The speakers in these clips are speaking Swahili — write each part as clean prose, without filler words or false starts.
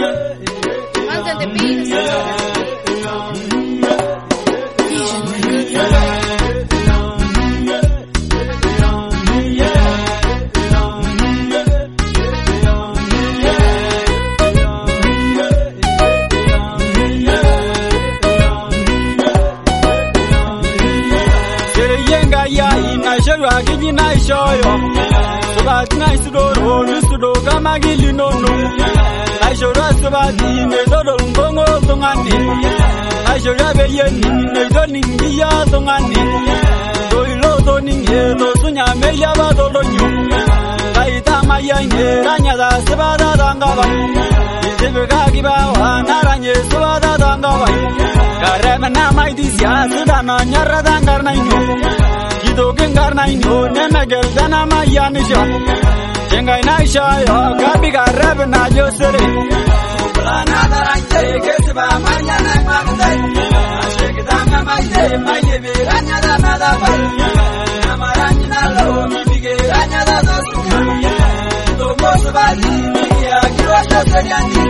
Manda the beats. Gina shoyo Sobat nice do Lusudo kamagili no Aishora sobati Nedodo ngongo tongani Aishora beyeni Nedoni ngiya tongani Doilo toninge Dosunya meya badolonyo Kaita mayanye Ranyada sebada dangaba Izebeka kibawa Naranye sebada dangaba Karemena maidisya Sudana nyara dangarna inyo Kido gengar na inyo nemegel dana mayanisha Jengai na isha yo kabiga reb na josere Uplana daranje kesba manyana magdai Ashek dama maide maide viranya da nada bai Namarani na lo mipige ranya da dosuka Kido mosbali miya kirosha seriani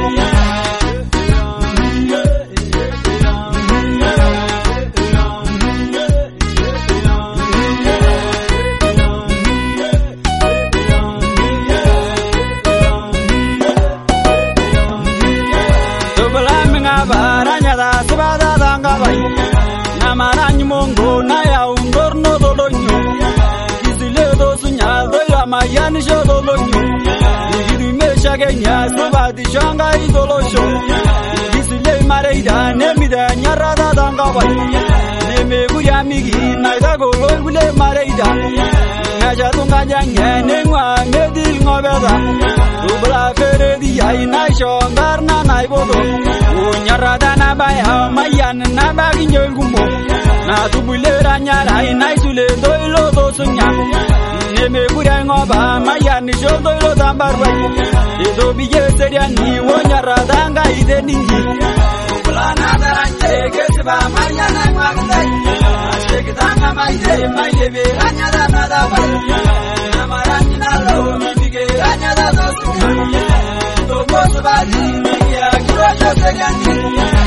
Namaranyi mongo na ya undorno dolonyo Kisile dosunya doya mayani shodolonyo Igidu mesha genya sobati shanga idolosho Kisile mareida nemida nyarada dangawai Neme guya migi naida goloi gule mareida Nasha tunga jangye nengwa ngedil ngobeda Dubla fere diya inaisho ngarna naibodo Unyarada nabaya mayan nabagi nyengumbo Na tubulera nyara inaisule doilo dosunya Neme guya ngoba mayan sho doilo dambarwai Izo biye seriani wonyarada nga ide ningi Dubla nadaranje kesba mayana magdai Ashek dama maide maide viranya nada bai Namarani nalo mipige ranya da dosuka Tomo sabadi miya kirosha seriani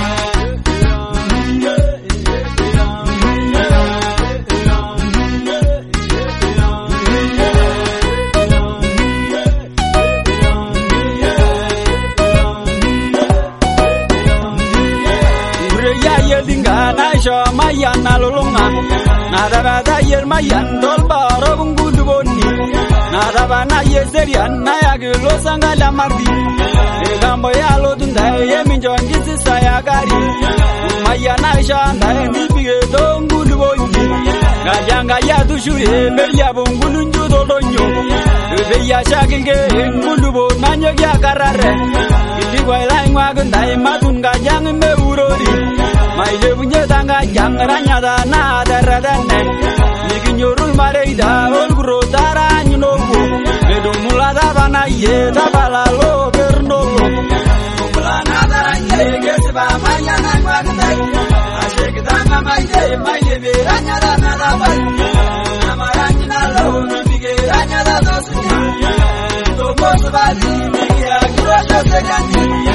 Naisha mayan alolonga Nadabada yer mayan dolbaro bungudu boni Nadabana yeserian nayagilo sangala mardi Egambo yalo dundai yeminjongisi sayagari Mayan Naisha ndai nipige dongudu boni Gajanga yadu shure beya bungulu njudo donyo Beya shakilge ngulu bo nanyo ya karare Iligwa ilai ngwagundai matun gajang meurori Maile bunye tanga jang ranyada na daradane Niginyorul mareida olguro daranyu nobu Medumula dabana ye dabala lo bernolo Kumulana daranye kesba mayana magdai Ashek dama maile viranyada nadabai Namaranyi nalo mipige ranyada dosunya Tomo sabali miya kirosha seriani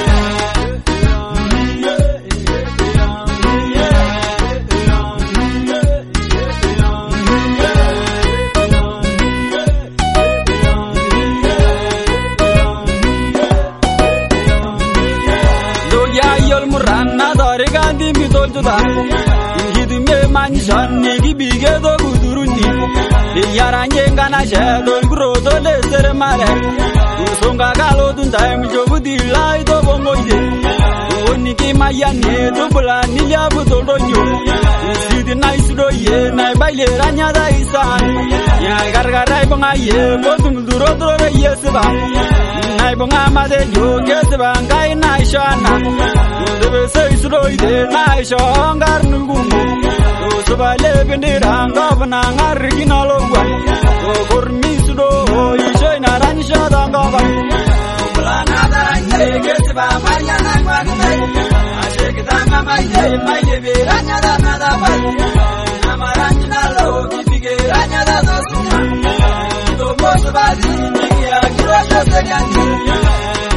Gandhi mitol juda, Ingidu me manjan negi bige do guduruni. Yaranye ngana shedo gro do le sermare. Usonga galo dundai mjobu dilai do bongoide. Oniki mayane do bulani liabu do donyo. Sidi nice do ye nai baile ranya da isan. Ya gargarai bongaye botung duro duro yesba. Nai bonga made jo gesba ngai nai shana. Debe sei sudoide nai shongar nungumu. Subale bendiranga bana ngarigina logwa. Gormi sudo ishoi naranisha dangaba. Bulana daranje gesba mayana kwagdai. Ashek dama maide viranya da nada. Namarani nalo mipige ranya da dosuka. Tomo sabadi miya kirosha seriani